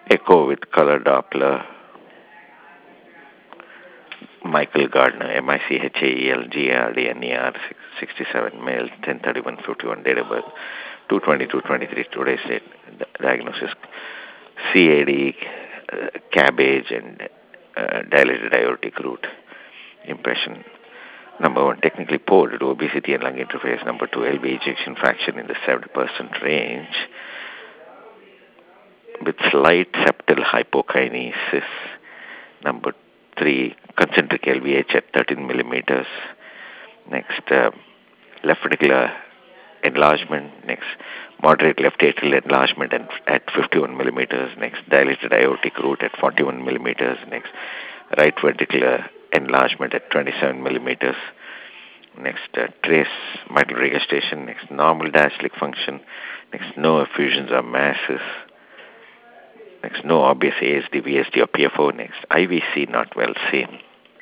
Echo with color Doppler. Michael Gardner, MICHAELGARDNER, 67, male, 10/31/51, date of birth, 2/22/23, today's date, diagnosis, CAD, cabbage, and dilated aortic root, impression. Number one, technically poor due to obesity and lung interface. Number two, LV ejection fraction in the 70% range with slight septal hypokinesis. Number three, concentric LVH at 13 millimeters. Next, left ventricular enlargement. Next, moderate left atrial enlargement at 51 millimeters. Next, dilated aortic root at 41 millimeters. Next, right ventricular enlargement at 27 millimeters. Next, trace mitral regurgitation. Next, normal diastolic function. Next, no effusions or masses. Next, no obvious ASD, VSD, or PFO. Next, IVC not well seen.